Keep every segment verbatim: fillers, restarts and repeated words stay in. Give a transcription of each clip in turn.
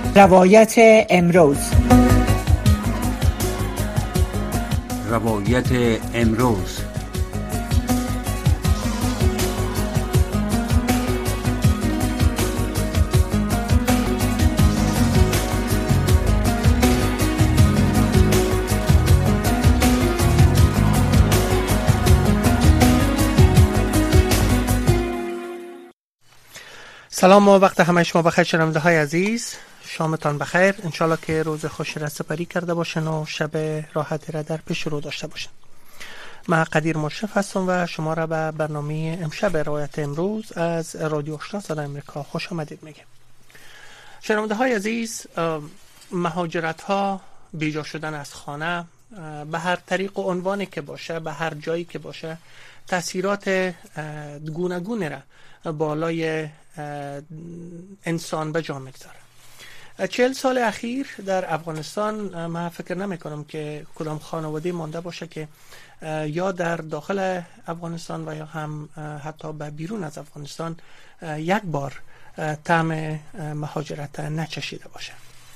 روایت امروز. روایت امروز. سلام و وقت همه شما بخیر شنونده های عزیز، شامتان بخیر. انشالله که روز خوش را سپری کرده باشن و شب راحتی را در پیش رو داشته باشن. من قدیر مشرف هستم و شما را به برنامه امشب روایت امروز از رادیو آشنا صدای امریکا خوش آمدید میگم. شنونده های عزیز، مهاجرت ها، بیجا شدن از خانه به هر طریق و عنوانی که باشه، به هر جایی که باشه، تاثیرات گوناگون را بالای انسان به جا میگذاره. چهل سال اخیر در افغانستان من فکر نمی کنم که کدام خانواده مانده باشه که یا در داخل افغانستان و یا هم حتی به بیرون از افغانستان یک بار طعم مهاجرت نچشیده باشه.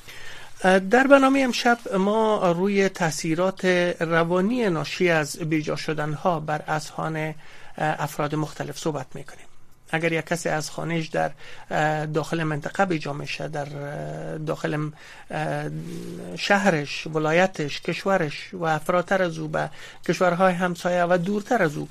در برنامه امشب ما روی تاثیرات روانی ناشی از بیجا شدن ها بر اذهان افراد مختلف صحبت میکنیم. اگر یک کسی از خانهش در داخل منطقه بیجا میشه، در داخل شهرش، ولایتش، کشورش و فراتر از او به کشورهای همسایه و دورتر از او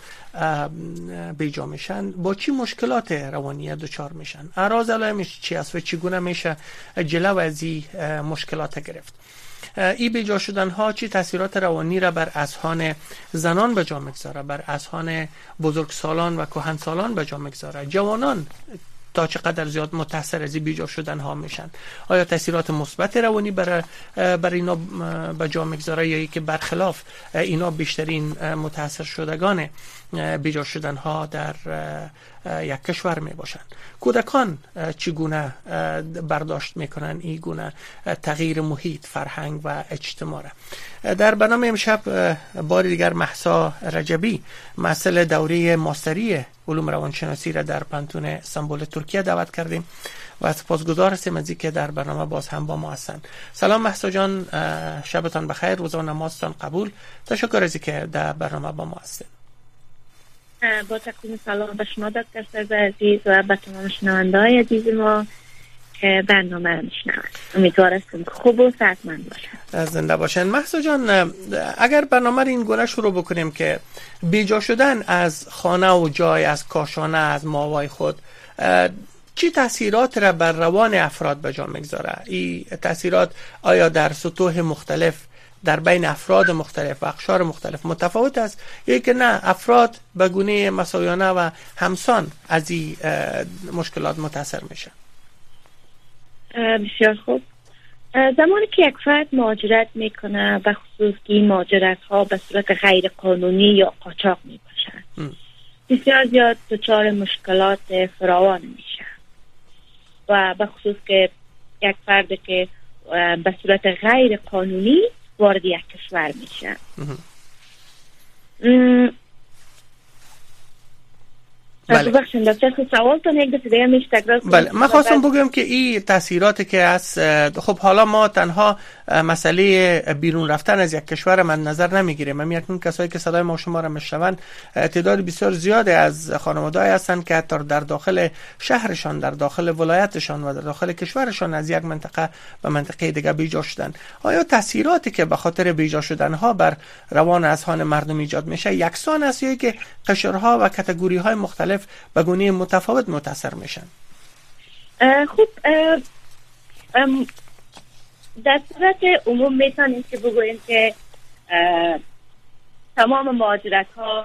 بیجا میشن، با چی مشکلات روانی دچار میشن؟ اعراض علائمش چی است و چگونه میشه جلو از این مشکلات گرفت؟ این بیجا شدن ها چی تاثیرات روانی را بر اذهان زنان به جا میگذاره، بر اذهان بزرگسالان و کهنسالان به جا میگذاره؟ جوانان تا چقدر زیاد متاثر از این بیجا شدن ها میشن؟ آیا تاثیرات مثبت روانی بر بر اینا به جا میگذاره یا که برخلاف اینا بیشترین متاثر شدگان بیجا شدن ها در یک کشور می باشن؟ کودکان چگونه برداشت میکنن این گونه تغییر محیط، فرهنگ و اجتماع را؟ در برنامه امشب بار دیگر مهسا رجبی، مسئول دوره ماستری علوم روانشناسی را در پانتون استانبول ترکیه دعوت کردیم و سپاسگزار هستیم از اینکه در برنامه باز هم با ما هستند. سلام مهسا جان، شبتان بخیر، روزه و نمازتان قبول. تشکر از اینکه در برنامه با ما هستید. با تقدیم سلام به شما دکتر سرزا عزیز و به تمام شنونده‌های عزیز ما که برنامه را میشنوند. امیدوار هستم خوب و صحتمند باشن. زنده باشن. مهسا جان، اگر برنامه را این گونه شروع بکنیم که بیجا شدن از خانه و جای، از کاشانه، از ماوای خود، چی تاثیرات را بر روان افراد به جا میگذاره؟ این تاثیرات آیا در سطوح مختلف در بین افراد مختلف و اقشار مختلف متفاوت است یا که نه افراد به گونه مساویانه و همسان از این مشکلات متاثر میشن؟ بسیار خوب. زمانی که یک فرد مهاجرت میکنه، به خصوص که این مهاجرت ها به صورت غیر قانونی یا قاچاق میباشن، بسیار زیاد دچار مشکلات فراوان میشه و به خصوص که یک فرد که به صورت غیر قانونی وارد یک کشور میشه. بله. بله، من خواستم بگم که این تاثیراتی که از خب حالا ما تنها مسئله بیرون رفتن از یک کشور من نظر نمیگیریم. من میگم کسایی که صدای ما شما را میشنون تعداد بسیار زیادی از خانواده‌ای هستند که حتی در داخل شهرشان، در داخل ولایتشان و در داخل کشورشان از یک منطقه به منطقه دیگه بیجا شدن. آیا تاثیراتی که به خاطر بیجا شدن ها بر روان اذهان مردم ایجاد میشه یکسان است یا که قشرها و کاتگوری های مختلف به گونه متفاوت متاثر میشن؟ خوب، در صورت عموم میتونیم که بگوییم که تمام مهاجرت ها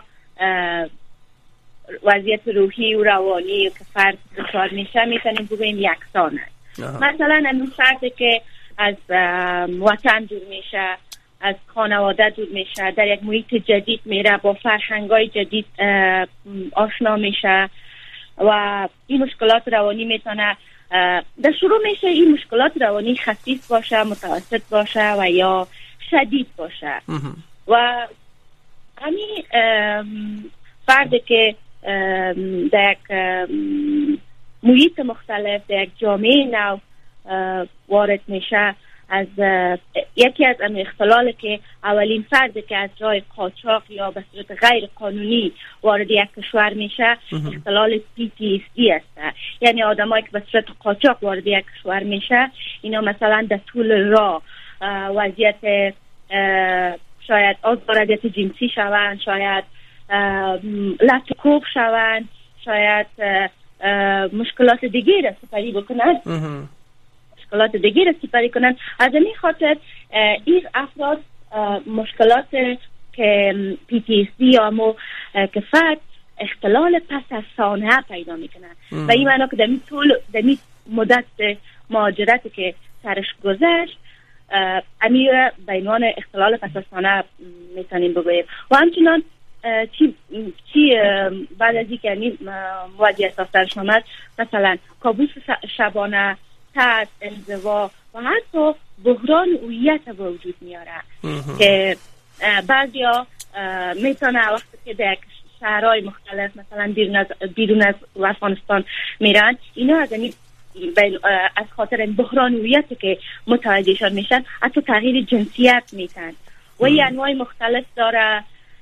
وضعیت روحی و روانی که فرد دچار میشه میتونیم بگوییم یکسان است. مثلا همین فردی که از وطن دور میشه، از خانواده دور میشه، در یک محیط جدید میره، با فرهنگای جدید آشنا میشه و این مشکلات روانی میتونه در شروع میشه این مشکلات روانی خفیف باشه، متوسط باشه و یا شدید باشه و همین فردی که در یک محیط مختلف، در یک جامعه نو وارد میشه، از یکی از این اختلال که اولین فردی که از راه قاچاق یا به صورت غیر قانونی وارد یک کشور میشه اختلال پی تی اس دی است. یعنی آدمایی که به صورت قاچاق وارد یک کشور میشه اینا مثلا در طول راه وضعیت شاید آزاردیت جنسی شوند، شاید لط و کوب شوند، شاید مشکلات دیگه را سپری بکنند مشکلات دیگه را سپری کنند. از این خاطر این افراد مشکلات که پی تی اس دی یا مو که فرد اختلال پس از سانحه پیدا میکنن و این معنی که در این طول در این مدت مهاجرتی که سرش گذشت امیر به عنوان اختلال پس از سانحه میتونیم بگوییم. و همچنان چی چی بعد از اینکه این وضعیت سرش آمد مثلا کابوس شبانه، ترس، انزوا و حتی بحران هویت به وجود میاره که بعضیا میتونه وقتی که در شهرهای مختلف مثلا بیرون از بیرون از افغانستان میرن اینا از این از خاطر این بحران هویتی که متوجهشان میشن حتی تغییر جنسیت میتن و این انواع مختلف داره.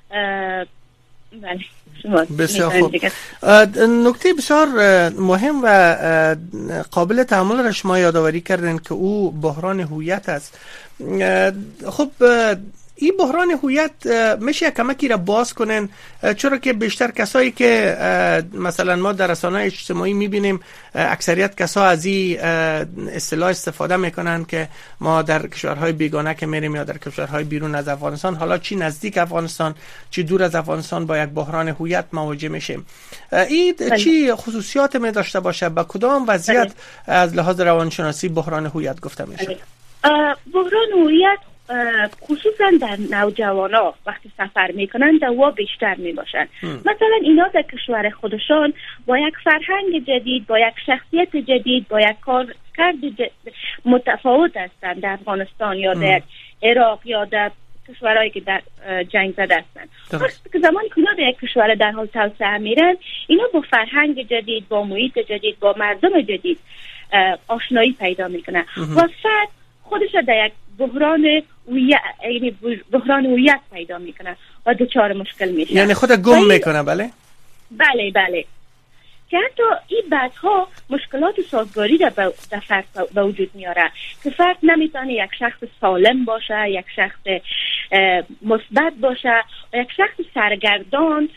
بسیار خوب. نکته بسیار مهم و قابل تأمل را شما یادآوری کردن که او بحران هویت است. خب این بحران هویت میشه کمکی را باز کنن، چرا که بیشتر کسایی که مثلا ما در رسانه‌های اجتماعی میبینیم اکثریت کسا از این اصطلاح استفاده میکنن که ما در کشورهای بیگانه که میریم یا در کشورهای بیرون از افغانستان، حالا چی نزدیک افغانستان چی دور از افغانستان، با یک بحران هویت مواجه میشیم. این چی خصوصیات می داشته باشه؟ با کدام وضعیت از لحاظ روانشناسی بحران هویت گفته میشه؟ بحران هویت خصوصا در نوجوانا وقتی سفر میکنن دوا بیشتر میباشن. مثلا اینا در کشور خودشان با یک فرهنگ جدید، با یک شخصیت جدید، با یک کارکرد متفاوت هستند در افغانستان یا در عراق یا در کشورهایی که در جنگ زده هستند. وقتی که زمانی که اینا در یک کشور در حال توسعه میرن اینا با فرهنگ جدید، با محیط جدید، با مردم جدید آشنایی پیدا میکنن و فرد خودش در یک بحران هویت یعنی بحران هویت پیدا میکنه و دچار مشکل میشه، یعنی خود گم میکنه. بله بله بله که حتی این بعدها مشکلات سازگاری در فرد به وجود میاره که فرد نمیتونه یک شخص سالم باشه، یک شخص مثبت باشه و یک شخص سرگردان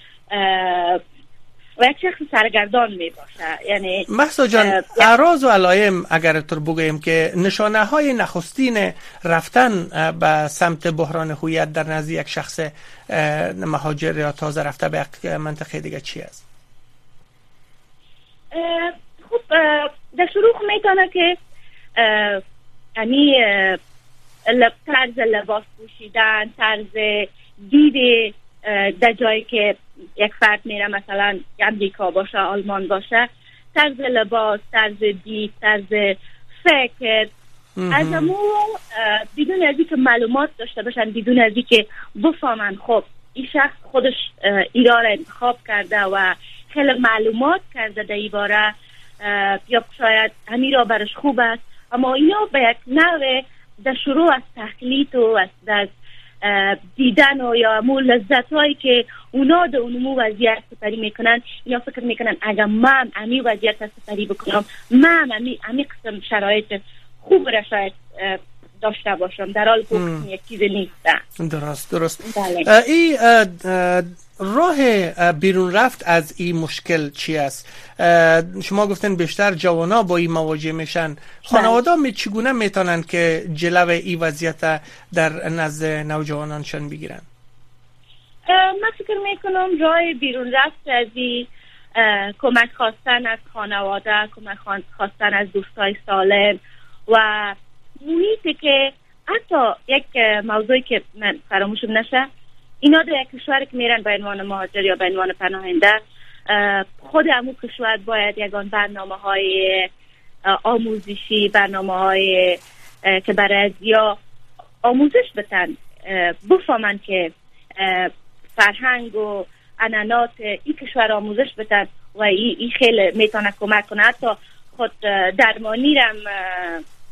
و یک شخص سرگردان می باشه. یعنی مهسا جان، اعراض و علائم اگر طور بگوییم که نشانه های نخستین رفتن به سمت بحران هویت در نزد یک شخص مهاجر یا تازه رفته به یک منطقه دیگه چی است؟ خب در شروع میتونه که یعنی طرز لباس پوشیدن، طرز دید در جایی که یک فرد میره مثلا امریکا باشه، آلمان باشه، طرز لباس، طرز دید، طرز فکر از امو بدون از اینکه معلومات داشته باشن، بدون از اینکه بفهمن خب این شخص خودش ایران را انتخاب کرده و خیلی معلومات کرده در این باره یا شاید همین را برش خوب است، اما اینا به یک نوع در شروع از تقلید و از دیدن و یا مو لذت هایی که اونا در اونمو وضعیت سپری میکنن، یا فکر میکنن اگر من امی وضعیت سپری بکنم من امی, امی قسم شرایط خوب را شاید داشته باشم، در حال که یک چیز نیست. درست درست. این راه بیرون رفت از این مشکل چی است؟ شما گفتن بیشتر جوانا با این مواجه میشن، خانواده می چگونه میتونن که جلو این وضعیت در نزد نوجوانانشان بگیرن؟ من فکر میکنم راه بیرون رفت از این کمک خواستن از خانواده، کمک خواستن از دوستای سالم و محیطی که حتی یک موضوعی که من فراموشم نشه، اینا در یک کشور که میرن به عنوان مهاجر یا به عنوان پناهنده، خود همون کشور باید یگان برنامه های آموزشی، برنامه های که برای یا آموزش بتن، بفهمن که فرهنگ و عنعنات این کشور آموزش بتن و این خیلی میتونه کمک کنه. حتی خود درمانی رم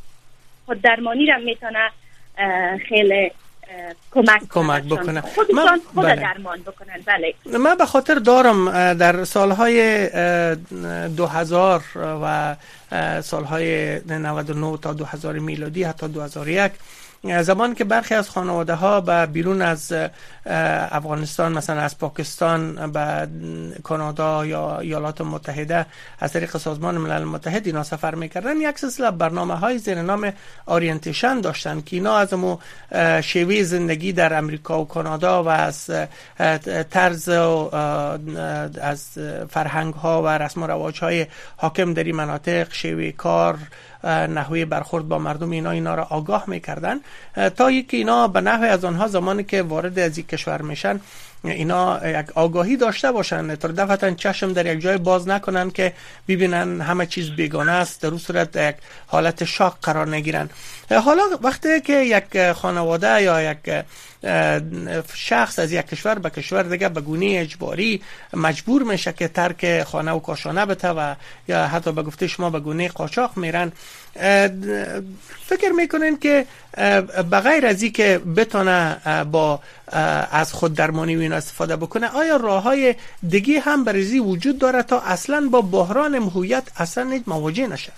خود درمانی را میتونه خیلی کمک کمک بکنه، خودشان خود بله. درمان بکنن. بله من به خاطر دارم در سالهای دو هزار و سالهای نود و نه تا دو هزار میلادی، حتی دو هزار و یک، زمان که برخی از خانواده ها به بیرون از افغانستان، مثلا از پاکستان به کانادا یا ایالات متحده از طریق سازمان ملل متحد اینا سفر میکردن، یک سلسله برنامه های زیر نام اورینتیشن داشتن که اینا از مو شیوه زندگی در امریکا و کانادا و از طرز و از فرهنگ ها و رسم و رواج های حاکم در این مناطق، شیوه کار، نحوه برخورد با مردم، اینا اینا را آگاه میکردن تا اینکه اینا به نحوه از آنها زمانی که وارد از یک کشور میشن اینا یک آگاهی داشته باشن، تا دفعتا چشم در یک جای باز نکنن که ببینن همه چیز بیگانه است، در اون صورت یک حالت شاک قرار نگیرن. حالا وقتی که یک خانواده یا یک شخص از یک کشور به کشور دیگه به گونه اجباری مجبور میشه که ترک خانه و کاشانه بده و یا حتی به گفته شما به گونه قاچاق میرن، فکر میکنین که بغیر از این که بتونه با از خود درمانی و این استفاده بکنه، آیا راههای دیگه هم برزی وجود داره تا اصلا با بحران هویت اصلا مواجه نشه؟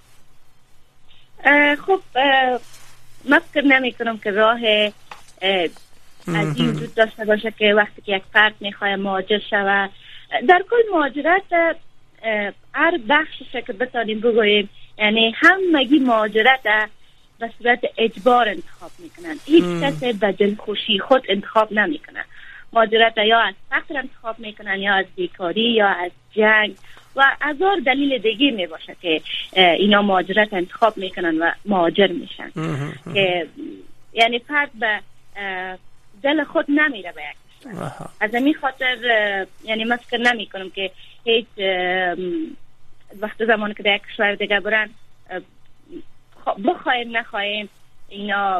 خب من فکر نمی کنم که راه از این وجود داشته باشه که وقتی که یک فرد میخواه مهاجر شود، در کل مهاجرت هر بخششه که بتانیم بگوییم، یعنی همگی مهاجرت به صورت اجبار انتخاب میکنن، هیچ کسی به دلخوشی خود انتخاب نمیکنه. مهاجرت یا از فقر انتخاب میکنن، یا از بیکاری، یا از جنگ و هزار دلیل دیگه می باشه که اینا مهاجرت انتخاب میکنن و مهاجر میشن که یعنی فرد به دل خود نمیره به یک کشور. از همین خاطر یعنی من فکر نمی کنم که هیچ وقت زمانی که به یک کشور دیگه برن بخوایم نخوایم اینا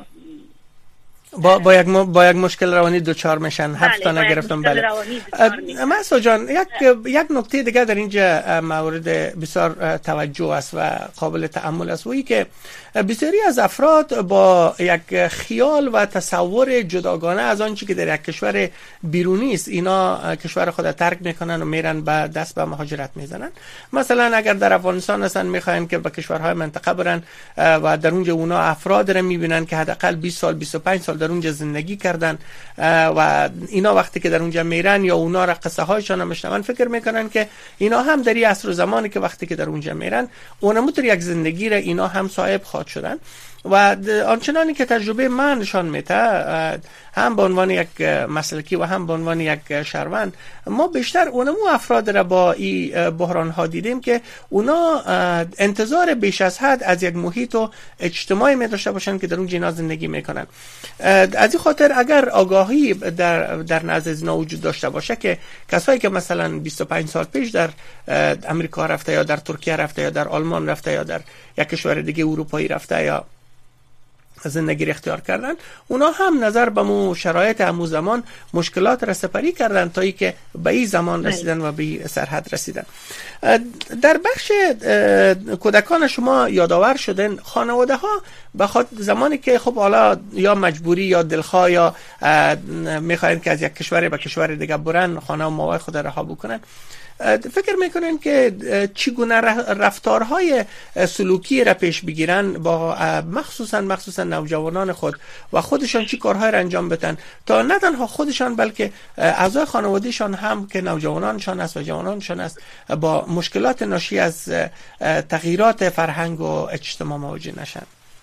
با با یک با یک مشکل روانی دوچار میشن. حرف تا نگرفتم. بله مسعود جان، یک یک نکته دیگه در اینجا مورد بسیار توجه است و قابل تأمل است، و این که بسیاری از افراد با یک خیال و تصور جداگانه از آنچه که در یک کشور بیرونی است اینا کشور خود ترک میکنن و میرن به دست به مهاجرت میزنن. مثلا اگر در افغانستان هستن میخواین که به کشورهای منطقه برن و در اونجا اونا افراد رو میبینن که حداقل بیست سال بیست و پنج سال در اونجا زندگی کردن و اینا وقتی که در اونجا میرن یا اونا را قصه هایشان رو میشنون فکر میکنن که اینا هم در این عصر و زمانی که وقتی که در اونجا میرن اونموتر یک زندگی را اینا هم صاحب خواهد شدن. و آنچنانی که تجربه من نشان میده، هم به عنوان یک مسلکی و هم به عنوان یک شهروند، ما بیشتر اونمو افراد را با این بحران ها دیدیم که اونا انتظار بیش از حد از یک محیط و اجتماعی می داشته باشن که در اون جنا زندگی میکنن. از این خاطر اگر آگاهی در در نزد اینا وجود داشته باشه که کسایی که مثلا بیست و پنج سال پیش در امریکا رفته یا در ترکیه رفته یا در آلمان رفته یا در یک کشور دیگه اروپایی رفته یا زندگی اختیار کردن، اونا هم نظر به مو شرایط همو زمان مشکلات را سپری کردن تا ای که به این زمان رسیدن و به این سرحد رسیدن. در بخش کودکان شما یادآور شدن خانواده ها بخاطر زمانی که خب حالا یا مجبوری یا دلخواه یا میخواین که از یک کشور به کشور دیگه برن، خانه و ماوای خود رها بکنن، فکر میکنین که چگونه رفتارهای سلوکی را پیش بگیرن با مخصوصا مخصوصا نوجوانان خود و خودشان چی کارهای را انجام بدن تا نه تنها خودشان بلکه اعضای خانوادهشان هم که نوجوانانشان است و جوانانشان است با مشکلات ناشی از تغییرات فرهنگ و اجتماع مواجه نشن؟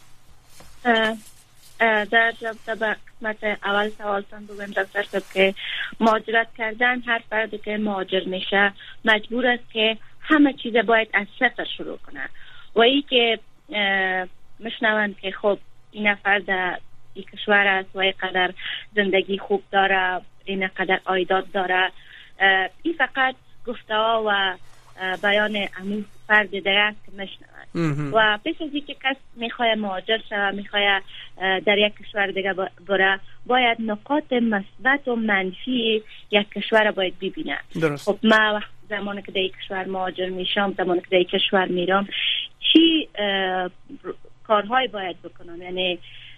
در جواب قسمت اول سوالتان بگم دکتر صاحب که مهاجرت کردن، هر فردی که مهاجر میشه مجبور است که همه چیز باید از صفر شروع کنه و ای که میشنوند که خب این نفر در این کشور است و اینقدر زندگی خوب داره، اینقدر عایدات داره، این فقط گفته ها و بیان امون فرد دیگه است که میشنوند و پیش از اینکه کس میخواه مهاجر شود، میخواه در یک کشور دیگه بره، باید نقاط مثبت و منفی یک کشور باید ببینه. خب من وقت زمانی که در یک کشور مهاجر میشم، زمانی که در یک کشور میرم، چی کارهای باید بکنم، یعنی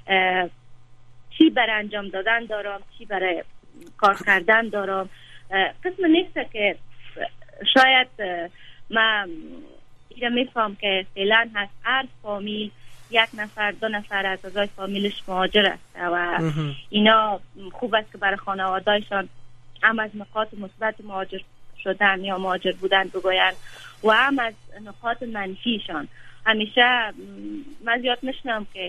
چی برای انجام دادن دارم، چی برای کار کردن دارم. قسم نیست که شاید من ایره میفهم که فعلا هست هر فامیل یک نفر دو نفر از اعضای فامیلش مهاجر است و اینا خوب است که برای خانواده‌شان هم از نقاط مثبت مهاجر شدن یا مهاجر بودن بگوین و هم از نقاط منفیشان. همیشه من زیاد نشنم که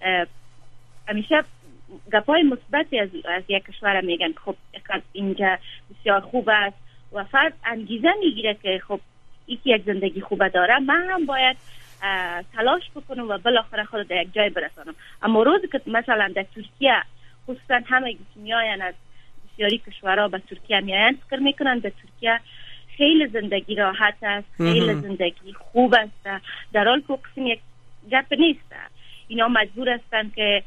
همیشه گپای مثبتی از, از یک کشور میگن خب اینجا بسیار خوب است و فرد انگیزه میگیره که خب یکی یک زندگی خوبه داره، من هم باید تلاش بکنم و بالاخره خود در یک جای برسانم. اما روزی که مثلا در ترکیه خصوصا همه میاین از بسیاری کشورها به ترکیه میاین فکر میکنن به ترکیه خیلی زندگی راحت است، خیلی زندگی خوب است، در حال که قسم یک گپ نیست. اینا مجبور هستن که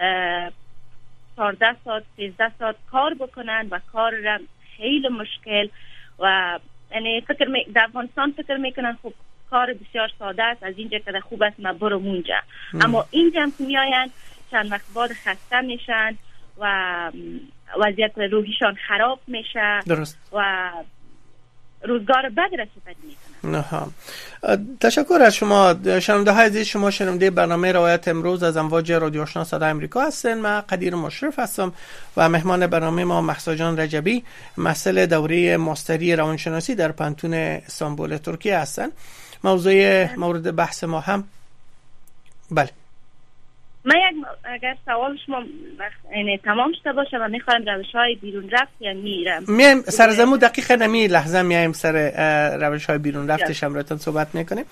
چهارده ساعت سیزده ساعت کار بکنن و کار را خیلی مشکل و یعنی فکر می در افغانستان فکر میکنن خب کار بسیار ساده است، از اینجا که خوب است ما برو اونجا. اما اینجا هم که میاین چند وقت بعد خسته میشن و وضعیت روحیشان خراب میشه. درست. و روزگار بد رسیدگی میکنن. نه. تشکر از شما. شنونده های عزیز، شما شنونده برنامه روایت امروز از امواج رادیو آشنا صدای آمریکا هستین. من قدیر مشرف هستم و مهمان برنامه ما مهسا جان رجبی، مسئول دوره ماستری روانشناسی در پانتون استانبول ترکیه هستن. موضوع مورد بحث ما هم بله. من یک اگر سوال شما یعنی تمام شده باشه و میخوایم روش‌های بیرون رفت یا میرم میایم سرزمو دقیقاً نمی لحظه میایم سر روش‌های بیرون رفتش امروتون صحبت میکنیم.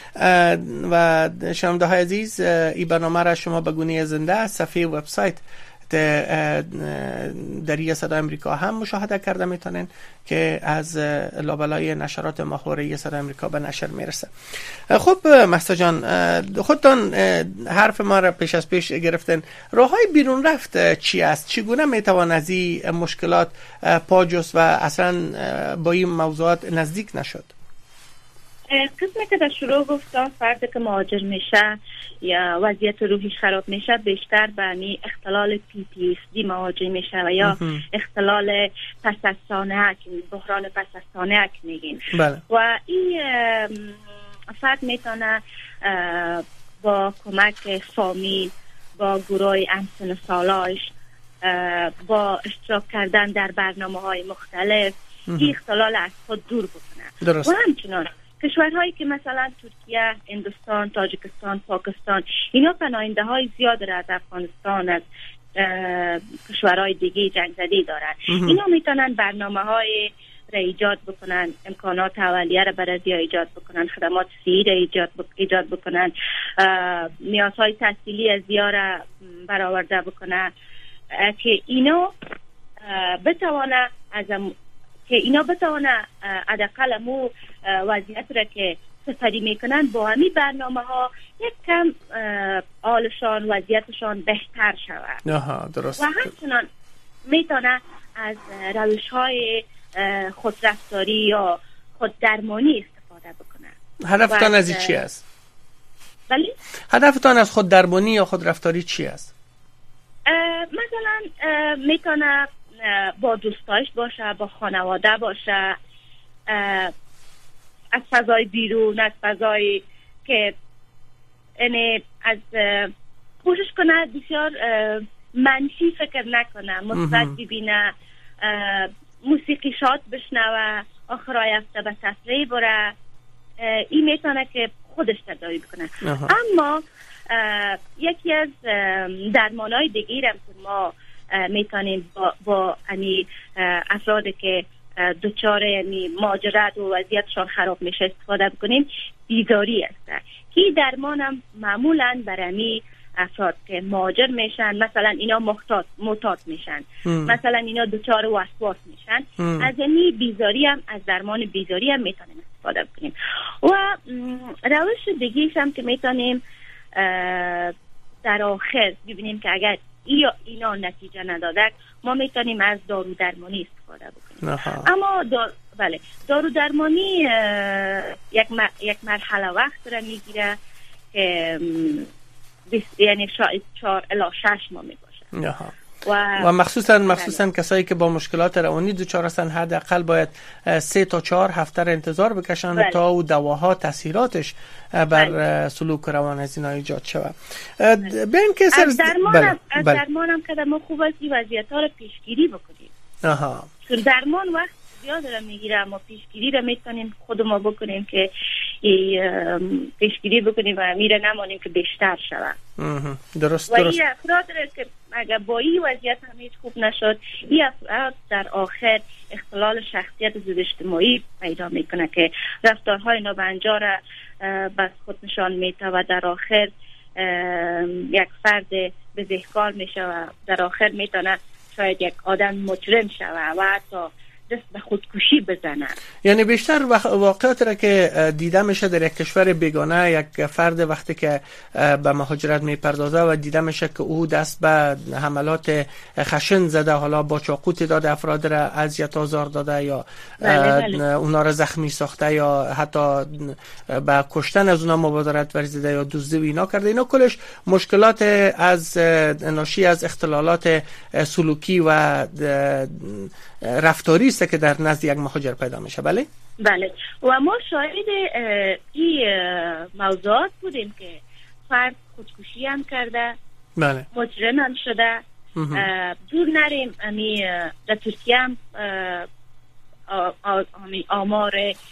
و شنونده های عزیز، این برنامه را شما به گونه زنده از صفحه وبسایت در صدای آمریکا هم مشاهده کرده میتونین که از لابلای نشرات ماهواره صدای آمریکا به نشر میرسه. خب مهسا جان، خودتان حرف ما را پیش از پیش گرفتن. راههای بیرون رفت چی است؟ چگونه میتوان از این مشکلات پاجست و اصلا با این موضوعات نزدیک نشد؟ قسمی که در شروع گفتم فردی که مهاجر میشه یا وضعیت روحیش خراب میشه بیشتر به این اختلال پی تی اس دی مواجه میشه و یا اختلال پس از سانحه، بحران پس از سانحه میگین. بله. و این فرد میتونه با کمک فامیل، با گروه همسن سالاش، با اشتراک کردن در برنامه های مختلف این اختلال از خود دور بکنه. درست. و همچنان کشورهایی که مثلا ترکیه، هندوستان، تاجیکستان، پاکستان اینا پناهنده های زیاد را از افغانستان، از کشورهای دیگه جنگ زده دارن. اینا میتونن برنامه های را ایجاد بکنن، امکانات اولیه را برای زیاد ایجاد بکنن، خدمات صحی را ایجاد, بک... ایجاد بکنن، نیازهای تحصیلی از زیاد را برآورده بکنن که اینا بتوانه از که اینا بتوانه حداقل مو وضعیت را که سفری میکنن با همین برنامه ها یک کم حالشان وضعیتشان بهتر شود. آها، درست. و همچنان میتونه از روش های خودرفتاری یا خوددرمانی استفاده بکنه. هدفتان از این چی است؟ بلی؟ هدفتان از خوددرمانی یا خودرفتاری چی است؟ مثلا میتونه با دوستاش باشه، با خانواده باشه، از فضای بیرون، از فضای که یعنی از کوشش کنه بسیار منفی فکر نکنه، مثبت ببینه، موسیقی شاد بشنوه، آخرای هفته به تفریح بره. این میتونه که خودش تداوی بکنه. اما یکی از درمانهای دیگه هم که ما میتونیم با, با یعنی افرادی که دچار یعنی مهاجرت و وضعیتشان خراب میشه استفاده بکنیم، بیزاری است که درمان هم معمولا برای افراد که مهاجر میشن، مثلا اینا محتاط معتاد میشن، مثلا اینا دچار وسواس میشن، از این بیزاری هم از درمان بیزاری هم میتونیم استفاده بکنیم. و روش دیگه هم که میتونیم در آخر ببینیم که اگر یا اینا نتیجه نداده ما میتونیم از دارو درمانی استفاده بکنیم. اما دار... بله دارو درمانی یک, م... یک مرحله وقت را میگیره که یعنی شاید چهار الی شش ماه می باشه. و, و مخصوصا مخصوصا کسایی که با مشکلات روانی دچار هستن حداقل باید سه تا چهار هفته انتظار بکشن بله. تا او دواها تاثیراتش بر بله. سلوک روان از اینا ایجاد شود. ببین که از درمان بله. از بله. درمان هم که ما خوب است این وضعیت‌ها رو پیشگیری بکنیم. آها. چون درمان وقت زیاد را میگیره، اما پیشگیری را میتونیم خود ما بکنیم که پیشگیری بکنیم و میره نمانیم که بیشتر شود. درست و درست. این افراد را که اگر با این وضعیت هم هیچ خوب نشد، این افراد در آخر اختلال شخصیت ضد اجتماعی پیدا میکنه که رفتارهای نابنجا را بس خود نشان میده و در آخر یک فرد بزهکار میشه و در آخر میتونه شاید یک آدم مجرم شوه و حتی دست به خودکشی بزنن. یعنی بیشتر واقعیت را که دیده میشه در یک کشور بیگانه، یک فرد وقتی که به مهاجرت میپردازه و دیده میشه که او دست به حملات خشن زده، حالا با چاقو تعداد افراد را اذیت آزار داده یا بله بله. اونا را زخمی ساخته یا حتی به کشتن از اونا مبادرت ورزیده یا دزدی و اینا کرده، اینا کلش مشکلات از ناشی از اختلالات سلوکی و رفتاری است که در نزد یک مهاجر پیدا میشه. بله بله. و ما شاهد این موضوعات بودیم که فرد خودکشی هم کرده، بله مجرم هم شده. دور نریم امی در ترکیه هم آمار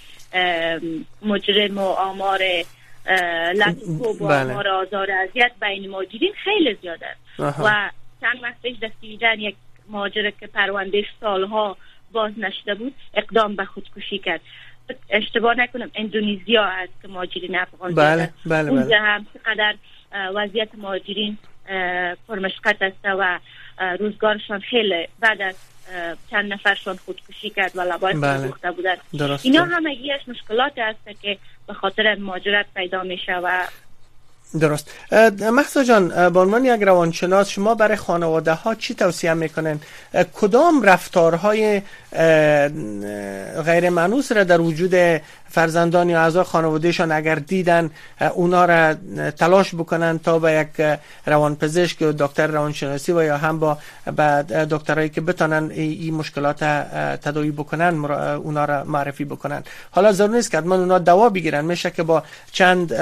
مجرم و آمار لطفوب و بله. آمار آزار اذیت بین مهاجرین خیلی زیاده و چند وقت پیش دستیدن یک مهاجر که پرونده سالها باز نشده بود اقدام به خودکشی کرد. اشتباه نکنم اندونزیا است که مهاجرین افغان بله بله اونجا بله. هم چقدر وضعیت مهاجرین پرمشقت است و روزگارشان خیلی بعد از چند نفرشان خودکشی کرد و لباس بله. سوخته بودند. درسته. اینا همگیش مشکلات است که به خاطر مهاجرت پیدا میشه و درست. مهسا جان، به عنوان یک روانشناس شما برای خانواده ها چی توصیه میکنن؟ کدام رفتارهای غیر مانوس را در وجود فرزندان یا اعضای خانوادهشان اگر دیدن اونا را تلاش بکنن تا به یک روانپزشک و دکتر روانشناسی و یا هم با دکترایی که بتونن این مشکلات تداوی بکنن اونا را معرفی بکنن؟ حالا ضرور نیست که حتما اونا دوا بگیرن، میشه که با چند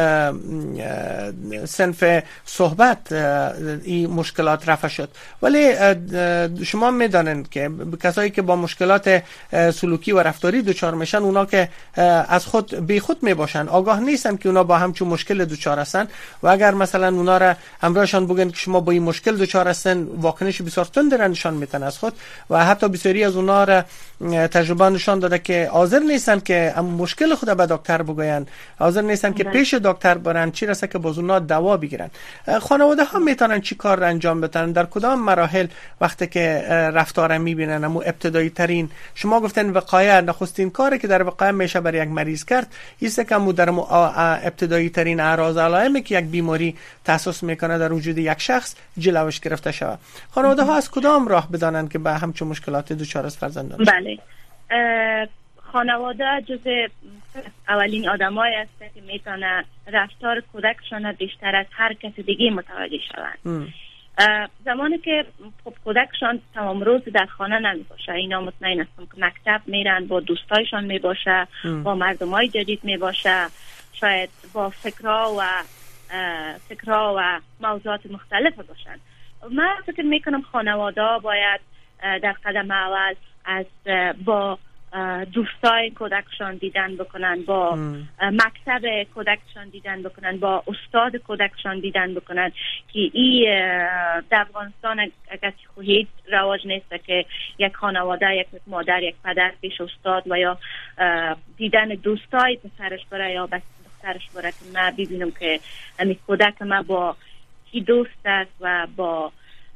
صنف صحبت این مشکلات رفع شد. ولی شما میدانن که کسایی که با مشکلات سلوکی و رفتاری دچار میشن، اونا که از خود بی خود می باشن، آگاه نیستن که اونا با همچون مشکل دچار هستن و اگر مثلا اونا را همراهشان بگن که شما با این مشکل دچار هستن، واکنش بسیار تند نشان میدن از خود و حتی بسیاری از اونا را تجربه نشان داده که حاضر نیستن که مشکل خود به دکتر بگوین، حاضر نیستن که پیش دکتر برن، چی رسه که باز اونا دوا بگیرن. خانواده ها میتونن چی کار را انجام بدن؟ در کدام مراحل وقتی که رفتار میبینن؟ امو ابتدایی ترین شما گفتن وقایه، نخستین کاری که در وقایه میشه برای یک مریض کرد ایست که امو در ابتدایی ترین اعراض علائمی که یک بیماری تحسس میکنه در وجود یک شخص جلوش گرفته شود. خانواده ها از کدام راه بدانن که به همچون مشکلات دچار است فرزندان؟ بله، خانواده جزء اولین آدمایی است که میتونه رفتار کودکشان بیشتر از هر کس دیگه متوجه شوند. زمانی که خب کودکشان تمام روز در خانه نمی باشه، اینا مطمئن هستم که مکتب میرن، با دوستایشان می باشه، با مردمای جدید می باشه، شاید با فکرها و فکرها و موضوعات مختلف باشن. من فکر میکنم خانواده باید در قدم اول از با دوستای کودکشان دیدن بکنن، با ام. مکتب کودکشان دیدن بکنن، با استاد کودکشان دیدن بکنن که این در افغانستان اگر خواهید رواج نیست که یک خانواده، یک مادر، یک پدر پیش استاد و یا دیدن دوستای پسرش بره یا دخترش بره که من ببینم که امی کودک من با کی دوست است و با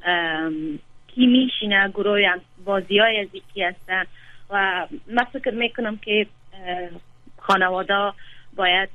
کی میشینه، گروه هم بازی های از یکی هستن و من فکر میکنم که خانواده باید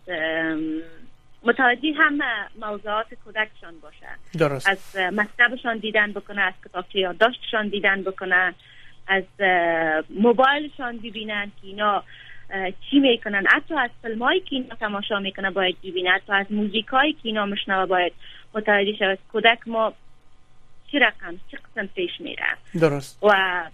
متوجه هم موضوعات کودکشان باشه. درست. از مکتبشان دیدن بکنه، از کتابچه یادداشتشان دیدن بکنه، از موبایلشان ببینن که اینا چی میکنن، حتی از فیلمایی که اینا تماشا میکنه باید ببینن، حتی از موزیکایی که اینا مشنوه باید متوجه شود کودک ما چه رقم چه قسم پیش میره. درست. و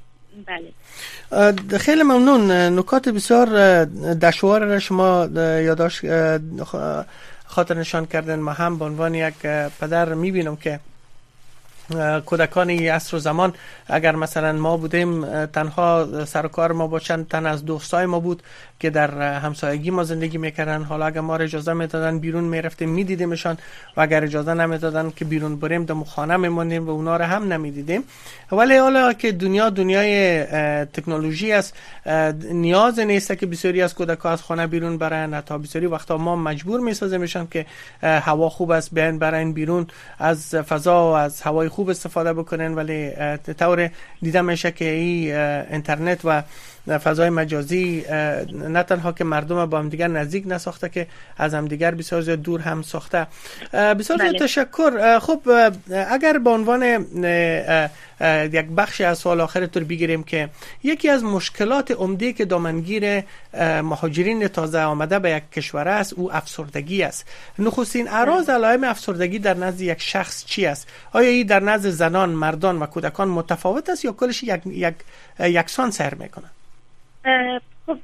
بله خیلی ممنون. نکات بسیار دشوار را شما یادداشت خاطر نشان کردن. ما هم به عنوان یک پدر میبینم که کودکان عصر و زمان اگر مثلا ما بودیم تنها سر و کار ما با چند تن از دوستای ما بود که در همسایگی ما زندگی میکردن، حالا اگر ما اجازه میدادن بیرون میرفتیم میدیدیمشان و اگر اجازه نمیدادن که بیرون بریم در خانه میمونیم و اونا رو هم نمیدیدیم. ولی حالا که دنیا دنیای تکنولوژی است، نیاز نیست که بسیاری از کودکان از خانه بیرون برن. حتی بسیاری وقتا ما مجبور میسازیمشان که هوا خوب است بیان برن بیرون، از فضا و از هوای خوب استفاده بکنن. ولی طور دیده میشه که این اینترنت و فضای مجازی نه تنها که مردم با هم دیگر نزدیک نساخته که از هم دیگر بسیار زیاد دور هم ساخته. بسیار زیاد تشکر. خب اگر به عنوان یک بخش از سوال آخرتون بگیریم که یکی از مشکلات عمده که دامنگیر مهاجرین تازه آمده به یک کشور است او افسردگی است. نخستین اعراض علائم افسردگی در نزد یک شخص چی است؟ آیا این در نزد زنان، مردان و کودکان متفاوت است یا کلش یک یک یکسان سر میکنه؟ خب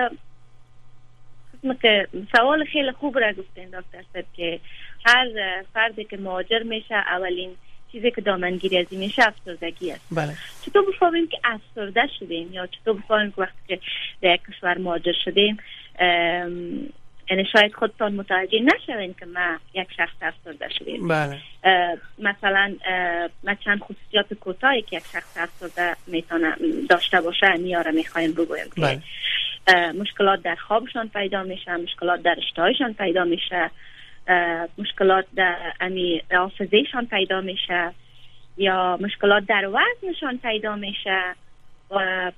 که سوال خیلی خوب را گفتین دکتر صاحب که هر فردی که مهاجر میشه اولین چیزی که دامنگیری از این میشه افسردگی است. بله. چطور بفهمیم که افسرده شدیم یا چطور بفهمیم که وقتی که در یک کشور مهاجر شدیم یعنی شاید خودتان متوجه نشوین که ما یک شخص افسرده شدیم. بله. مثلا ما چند خصوصیات کوتاهی که یک شخص افسرده میتونه داشته باشه میاره میخوایم بگویم که بله. مشکلات در خوابشان پیدا میشه، مشکلات در اشتهایشان پیدا میشه، مشکلات در امی حافظهشان پیدا میشه یا مشکلات در وزنشان پیدا میشه. و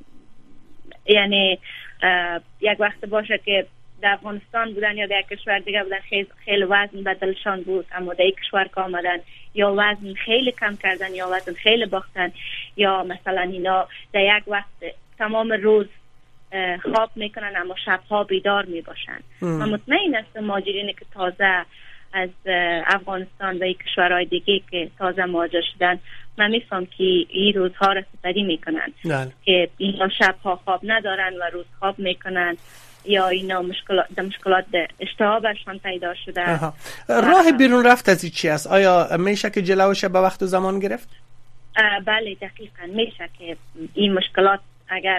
یعنی یک وقت باشه که در افغانستان بودن یا در کشور دیگه بودن خیلی, خیلی وزن بدلشان بود، اما در یک کشور که آمدن یا وزن خیلی کم کردن یا وزن خیلی باختن یا مثلا اینا در یک وقت تمام روز خواب میکنن اما شبها بیدار میباشن. من مطمئن هستم مهاجرینی که تازه از افغانستان و یک کشورهای دیگه که تازه مهاجر شدن من میفهم که این روزها را سپری میکنن دل. که اینا شبها خواب ندارن و روز خواب میکنن یا اینا مشکلات در مشکلات اشتها برشان پیدا شده. راه بیرون رفت از چی است؟ آیا میشه که جلوش به وقت و زمان گرفت؟ بله دقیقاً میشه که این مشکلات اگر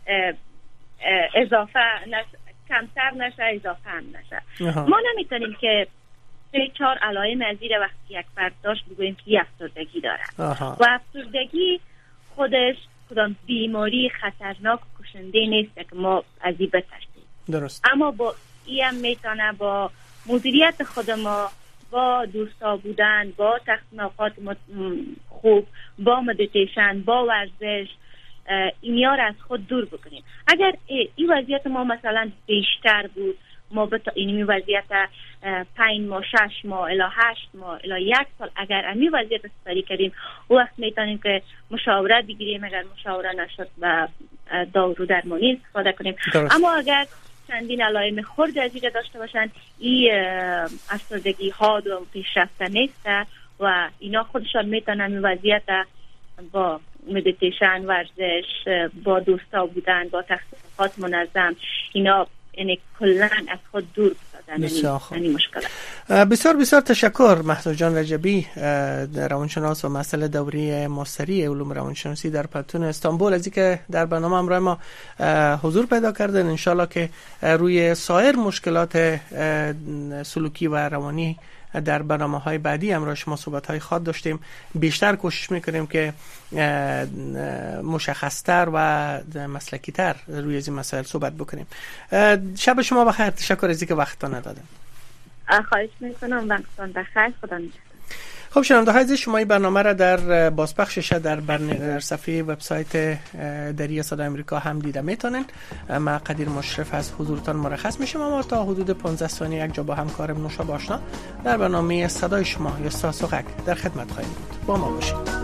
اضافه نش... کمتر نشه اضافه هم نشه. آها. ما نمیتونیم که سه چهار علائم از این وقتی یک فرد داشت بگوییم که افسردگی داره. آها. و افسردگی خودش کدام بیماری خطرناک و کشنده نیست که ما از این بترسیم. درست. اما با این هم میتونه با مدیریت خود ما، با دوستا بودن، با تقسیم اوقات خوب، با مدیتیشن، با ورزش اینیا را از خود دور بکنیم. اگر این وضعیت ما مثلا بیشتر بود، ما به این وضعیت پنج ماه، شش ماه الی هشت ماه الی یک سال اگر این وضعیت سپری کردیم او وقت میتونیم که مشاوره بگیریم. اگر مشاوره نشد و دارو درمانی استفاده کنیم. درست. اما اگر چندین علائم خرد از اینجا داشته باشند این افسردگی ها و پیشرفته نیست و اینا خودشان میتونن این وضعیت با مدیتیشن، ورزش، با دوستا بودن، با تخصصات منظم اینا یعنی کلن از خود دور بسازن یعنی مشکلات. بسیار بسیار تشکر مهسا جان رجبی، روانشناس و مسئله دوره ماستری علوم روانشناسی در پلتون استانبول، از اینکه در برنامه همراه ما حضور پیدا کردن. انشالله که روی سایر مشکلات سلوکی و روانی در برنامه‌های بعدی هم را شما صحبت‌های خاص داشتیم. بیشتر کوشش می‌کنیم که مشخص‌تر و مسلکی‌تر روی این مسائل صحبت بکنیم. شب شما بخیر. تشکر از اینکه وقتتون دادید. خواهش می‌کنم. وقتتون بخیر. خدا نگهدار. خب شنونده‌های عزیز، شما این برنامه را در بازپخشش در در صفحه وبسایت دری صدای آمریکا هم دیده میتونین. ما قدیر مشرف از حضورتان مرخص میشم، اما تا حدود پانزده ثانیه یک جا با همکارم نوشا باشنا در برنامه صدای شما یا ساسوغک در خدمت خواهیم بود. با ما باشید.